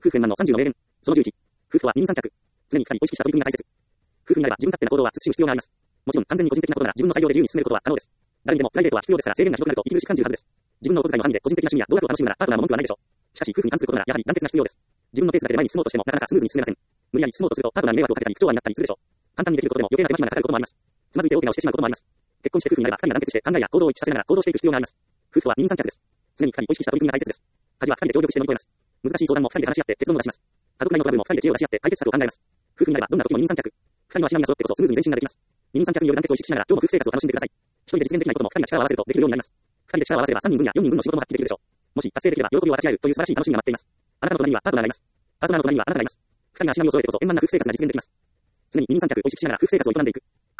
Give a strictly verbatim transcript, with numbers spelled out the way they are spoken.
夫婦円満のさんじゅうの名言。そのじゅういち。夫婦は二人三脚。常に二人を意識した取り組みが大切。夫婦になれば自分勝手な行動は慎む必要があります。もちろん完全に個人的なことなら自分の裁量で自由に進めることは可能です。誰にでもプライベートは必要ですから制限が広がると息苦しく感じるはずです。自分のお小遣いの範囲で個人的な趣味や動画を楽しむならパートナーも文句はないでしょう。しかし夫婦に関することならやはり団結が必要です。自分のペースだけで前に進もうとしてもなかなかスムーズに進めません。無理やり進もうとするとパートナーに迷惑をかけたり不調和になったりするでしょう。簡単にできることでも余計な手間暇がかかることもあります。つまずいて大怪我をしてしまうこともあります。結婚して夫婦になれば二人が団結して考えや行動を一致させながら行動していく必要があります。夫婦は二人三脚です。常に二人を意識した取り組みが大切です。家事は二人で協力して乗り越えます。難しい相談も二人で話し合って結論を出します。家族内のトラブルも二人で知恵を出し合って解決策を考えます。夫婦になればどんな時も二人三脚。二人の足並みが揃ってこそスムーズに前進ができます。二人三脚による団結を意識しながら今日も夫婦生活を楽しんでください。一人で実現できないことも二人が力を合わせるとできるようになります。二人で力を合わせれば三人分や四人分の仕事も発揮できるでしょう。もし達成できれば喜びを分かち合えるという素晴らしい楽しみが待っています。あなたの隣にはパートナーがいます。パートナーの隣にはあなたがいます。二人が足並みを揃えてこそ円満な夫婦生活が実現できます。常に二人三脚を意識しながら夫婦生活を営んでいく。